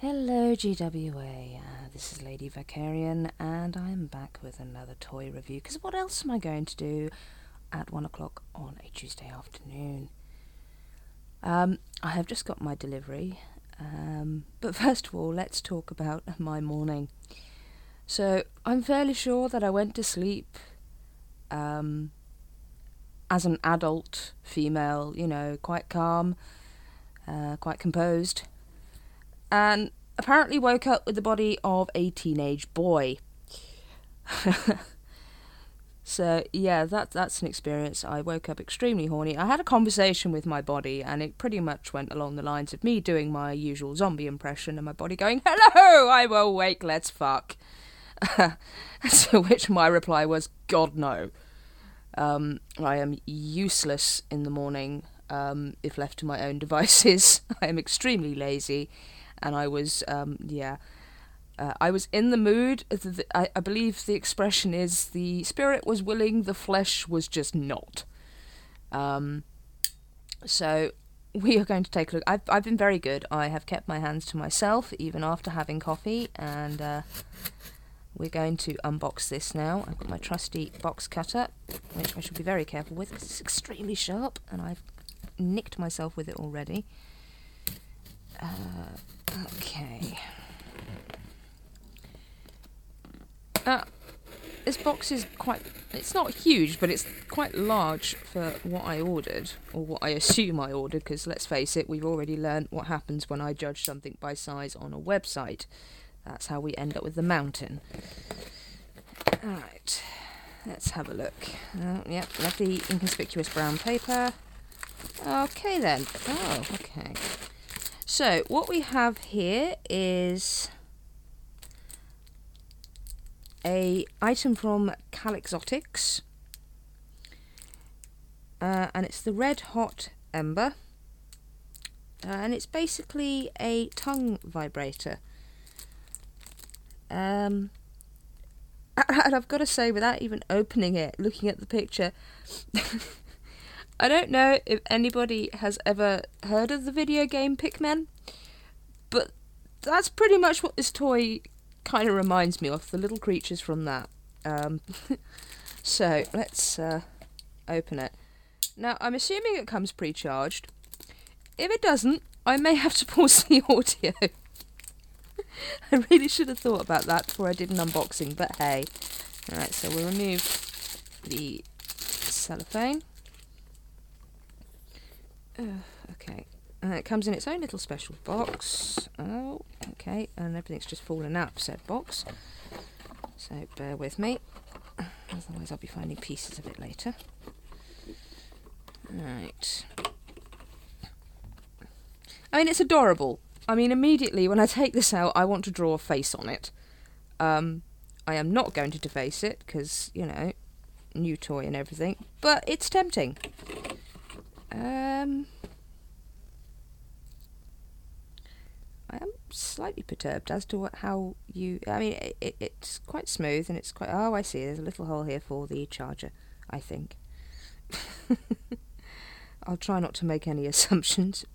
Hello GWA, this is Lady Vicarian, and I'm back with another toy review, because what else am I going to do at 1 o'clock on a Tuesday afternoon? I have just got my delivery, but first of all, let's talk about my morning. So, I'm fairly sure that I went to sleep as an adult female, quite calm, quite composed, and apparently woke up with the body of a teenage boy. So yeah, that's an experience. I woke up extremely horny. I had a conversation with my body, and it pretty much went along the lines of me doing my usual zombie impression and my body going, "Hello, I'm awake, let's fuck." To which my reply was, "God no. I am useless in the morning if left to my own devices. I am extremely lazy." And I was, I was in the mood. I believe the expression is, the spirit was willing, the flesh was just not. So we are going to take a look. I've been very good. I have kept my hands to myself, even after having coffee, and we're going to unbox this now. I've got my trusty box cutter, which I should be very careful with, because it's extremely sharp, and I've nicked myself with it already. Okay. This box is it's not huge, but it's quite large for what I ordered, or what I assume I ordered, because let's face it, we've already learned what happens when I judge something by size on a website. That's how we end up with the mountain. Alright, let's have a look. Yep, lovely inconspicuous brown paper. Okay then. Oh, okay. So, what we have here is a item from Cal Exotics, and it's the Red Hot Ember, and it's basically a tongue vibrator. And I've got to say, without even opening it, looking at the picture, I don't know if anybody has ever heard of the video game Pikmin, but that's pretty much what this toy kind of reminds me of, the little creatures from that. So, let's open it. Now, I'm assuming it comes pre-charged. If it doesn't, I may have to pause the audio. I really should have thought about that before I did an unboxing, but hey. Alright, so we'll remove the cellophane. Okay, it comes in its own little special box. Oh, okay, and everything's just fallen out of said box, so bear with me, otherwise I'll be finding pieces of it later. Right. I mean, it's adorable. I mean, immediately when I take this out, I want to draw a face on it. I am not going to deface it, because, new toy and everything, but it's tempting. I am slightly perturbed as to it's quite smooth, and it's quite, oh, I see, there's a little hole here for the charger, I think. I'll try not to make any assumptions.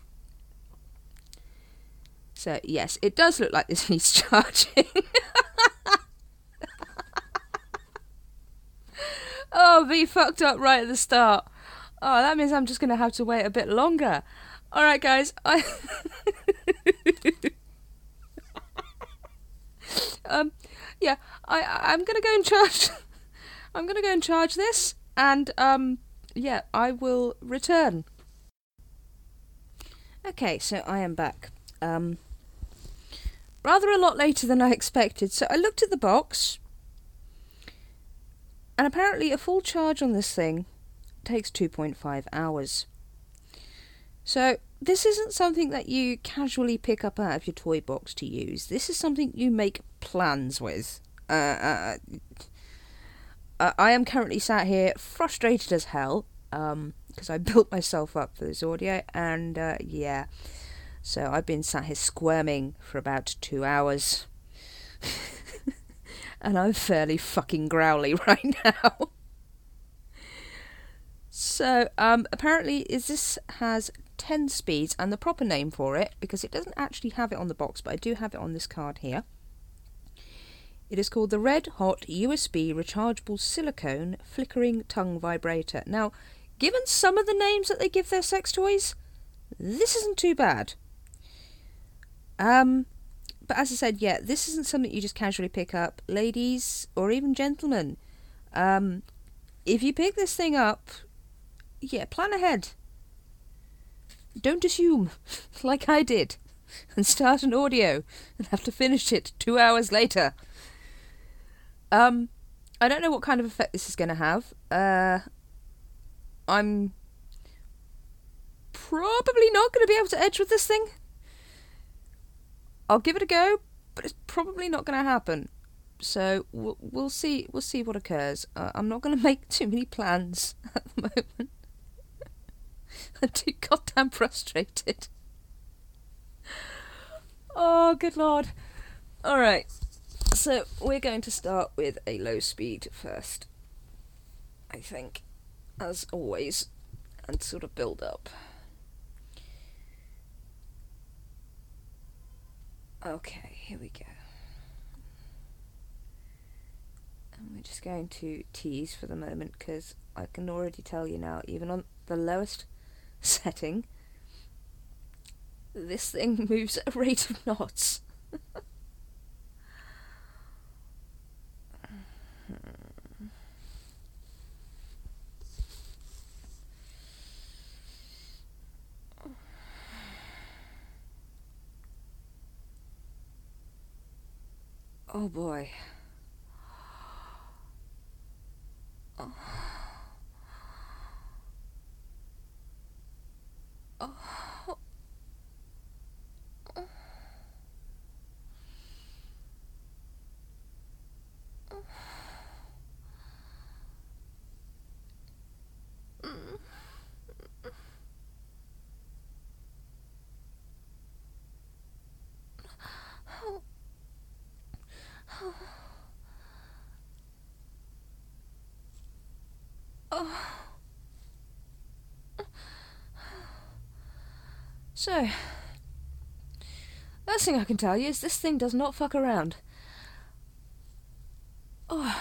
So, yes, it does look like this needs charging. Oh, V fucked up right at the start. Oh, that means I'm just going to have to wait a bit longer. Alright, guys. I'm going to go and charge... I'm going to go and charge this, and, I will return. Okay, so I am back. Rather a lot later than I expected. So I looked at the box, and apparently a full charge on this thing takes 2.5 hours. So this isn't something that you casually pick up out of your toy box to use. This is something you make plans with. I am currently sat here frustrated as hell, because I built myself up for this audio, and so I've been sat here squirming for about 2 hours. And I'm fairly fucking growly right now. So, apparently this has 10 speeds, and the proper name for it, because it doesn't actually have it on the box, but I do have it on this card here. It is called the Red Hot USB Rechargeable Silicone Flickering Tongue Vibrator. Now, given some of the names that they give their sex toys, this isn't too bad. But as I said, yeah, this isn't something you just casually pick up. Ladies, or even gentlemen, if you pick this thing up, yeah, plan ahead. Don't assume, like I did, and start an audio and have to finish it 2 hours later. I don't know what kind of effect this is going to have. I'm probably not going to be able to edge with this thing. I'll give it a go, but it's probably not going to happen. So we'll see. We'll see what occurs. I'm not going to make too many plans at the moment. I'm too goddamn frustrated. Oh, good lord. Alright, so we're going to start with a low speed first, I think, as always, and sort of build up. Okay, here we go. And we're just going to tease for the moment, because I can already tell you now, even on the lowest setting, this thing moves at a rate of knots. Oh boy. Oh. Oh. So, first thing I can tell you is this thing does not fuck around. Oh.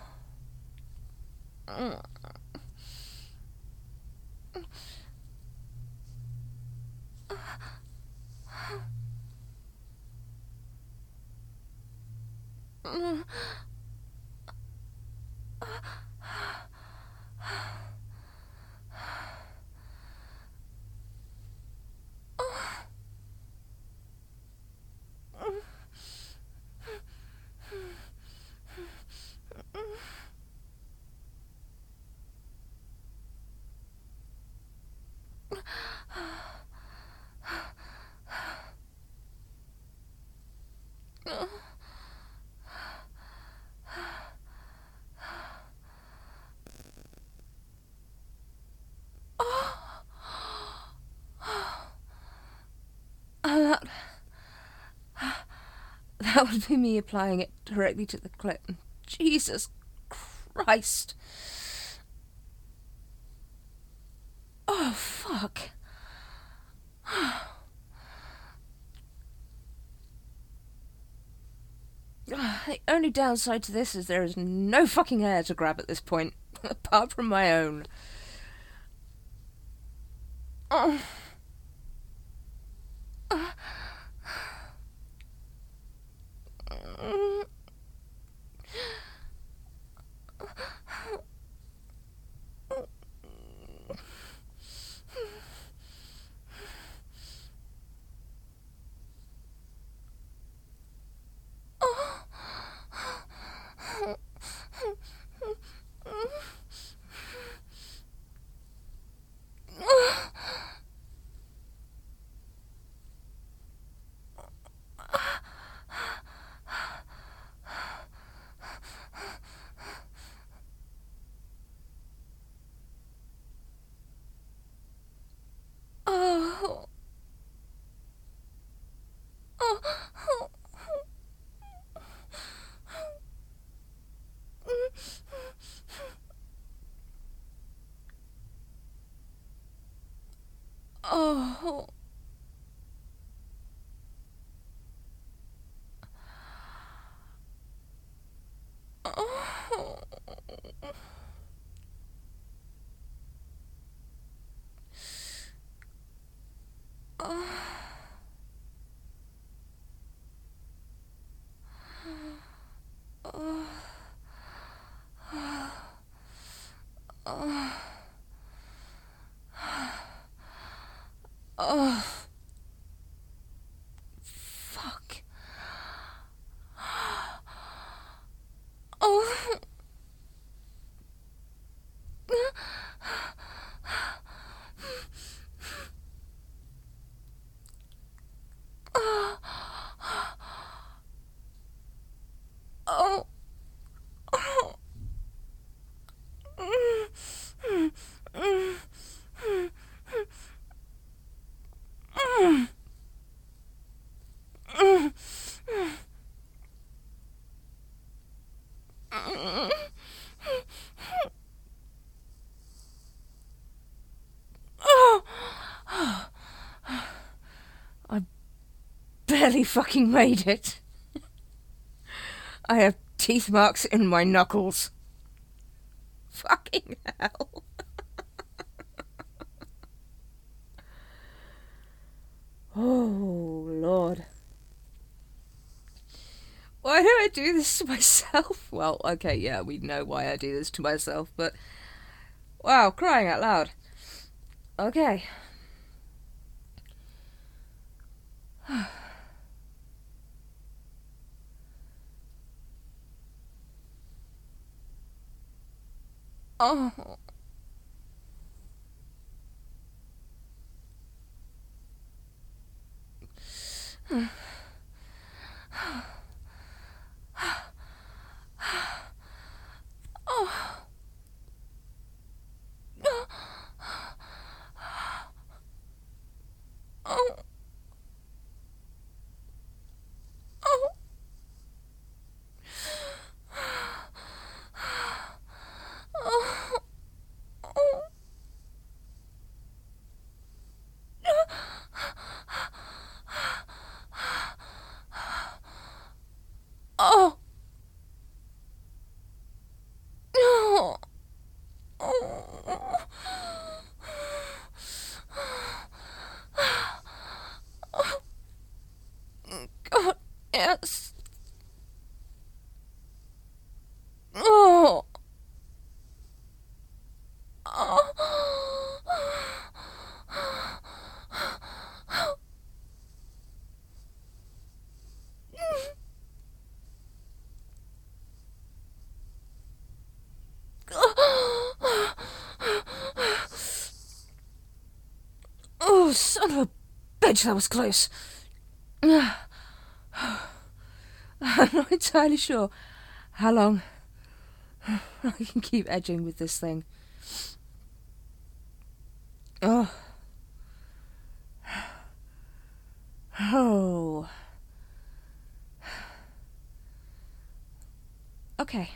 That would be me applying it directly to the clit. Jesus Christ. Oh, fuck. The only downside to this is there is no fucking hair to grab at this point, apart from my own. Oh. Oh. Oh, fuck. Oh. Oh. I barely fucking made it. I have teeth marks in my knuckles. Fucking hell. Oh, Lord. Why do I do this to myself? Well, okay, yeah, we know why I do this to myself, but... Wow, crying out loud. Okay. Oh. Oh. No. God, yes. Oh. Oh, son of a bitch, that was close. I'm not entirely sure how long I can keep edging with this thing. Oh. Oh. Okay.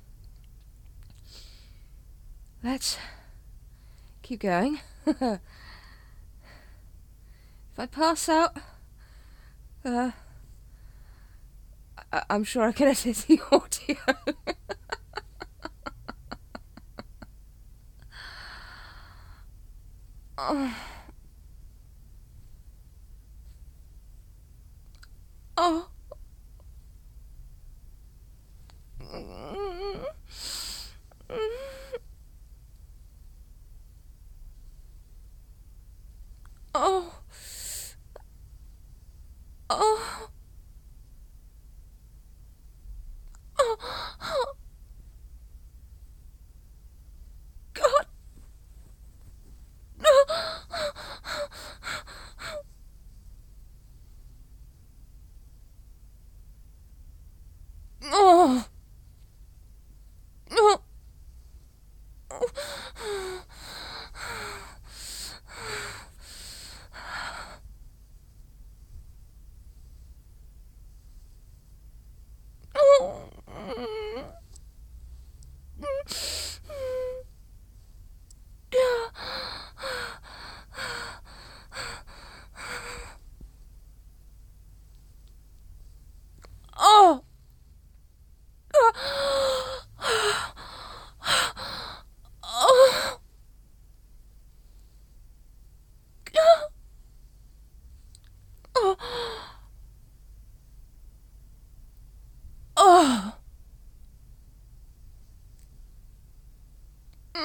Let's keep going. If I pass out, I'm sure I can edit the audio. Oh. Oh. Oh. Oh. Oh. God. No. Oh. No.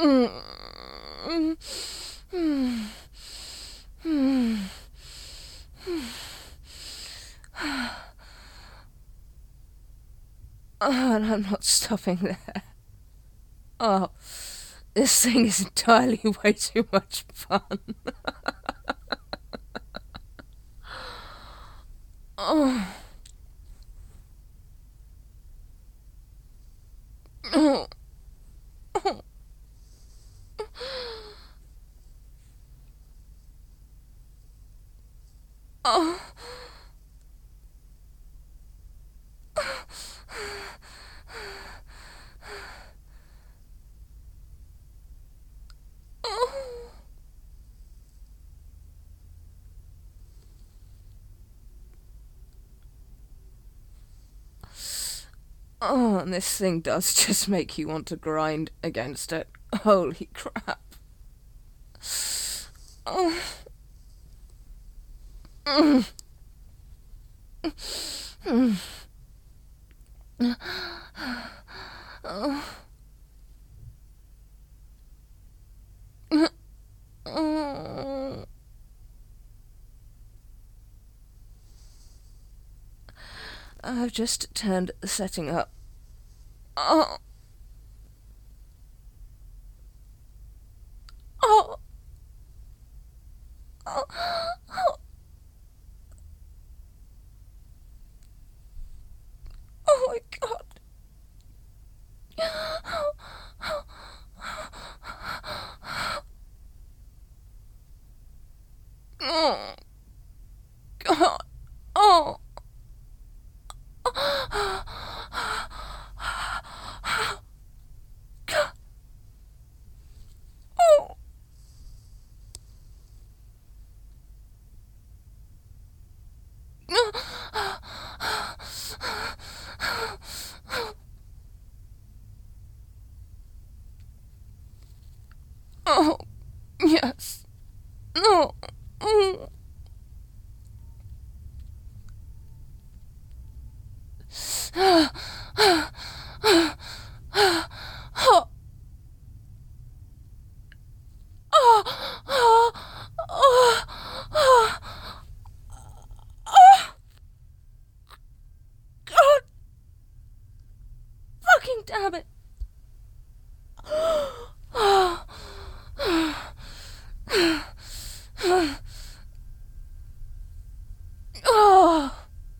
And I'm not stopping there. Oh, this thing is entirely way too much fun. Oh. Oh. Oh. Oh, and this thing does just make you want to grind against it. Holy crap. Oh. Mm. Mm. Oh. Oh. I've just turned the setting up. Oh. Oh. Oh. Oh. Oh my god. Oh god. Oh. Oh. Oh, yes. No. Mm. Oh. Oh. Oh. Oh. Oh. Oh. God. Fucking damn it. Oh. Oh.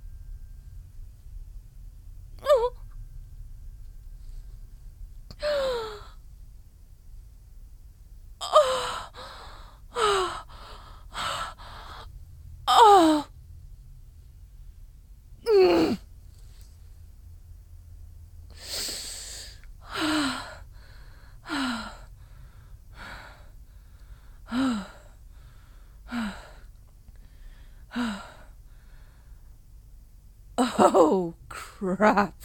Oh. Mm. Oh, crap.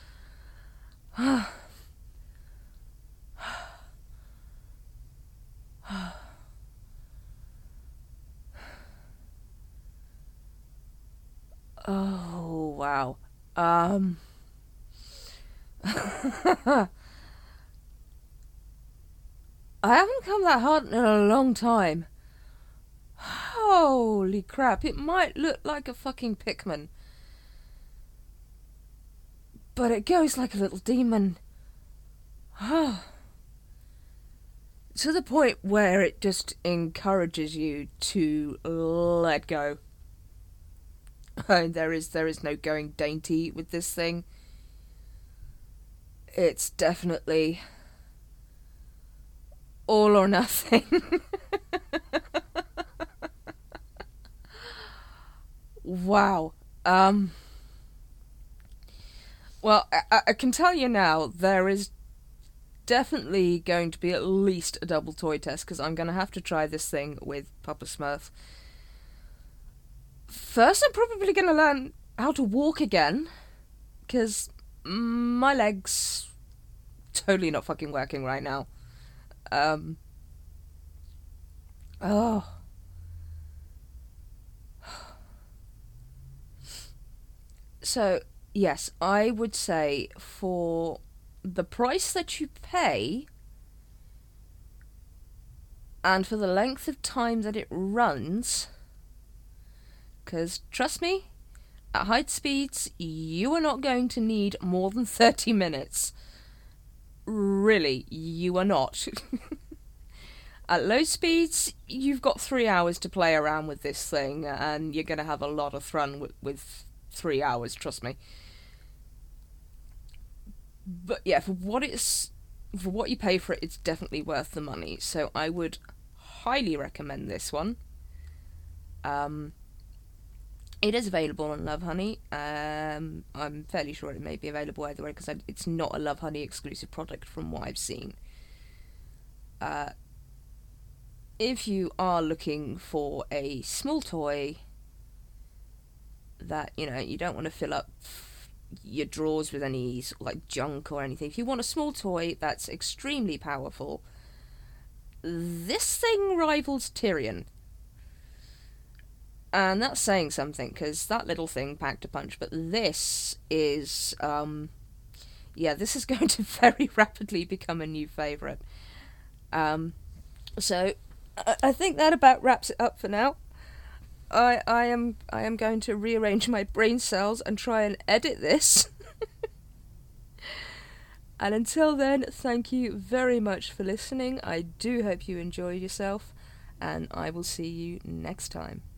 Oh, wow. I haven't come that hard in a long time. Holy crap, it might look like a fucking Pikmin, but it goes like a little demon. To the point where it just encourages you to let go. There is no going dainty with this thing. It's definitely all or nothing. Wow. Well, I can tell you now, there is definitely going to be at least a double toy test, because I'm going to have to try this thing with Papa Smurf. First, I'm probably going to learn how to walk again, because my legs totally not fucking working right now. Oh. So, yes, I would say for the price that you pay, And for the length of time that it runs, because trust me, at high speeds, you are not going to need more than 30 minutes. Really, you are not. At low speeds, you've got 3 hours to play around with this thing, and you're going to have a lot of fun with 3 hours, trust me. But yeah, for what you pay for it, it's definitely worth the money. So I would highly recommend this one. It is available on Lovehoney. I'm fairly sure it may be available either way, because it's not a Lovehoney exclusive product from what I've seen. If you are looking for a small toy that, you don't want to fill up your drawers with any like junk or anything, if you want a small toy that's extremely powerful, this thing rivals Tyrion. And that's saying something, because that little thing packed a punch, but this is, this is going to very rapidly become a new favourite. So, I think that about wraps it up for now. I am going to rearrange my brain cells and try and edit this. And until then, thank you very much for listening. I do hope you enjoyed yourself, and I will see you next time.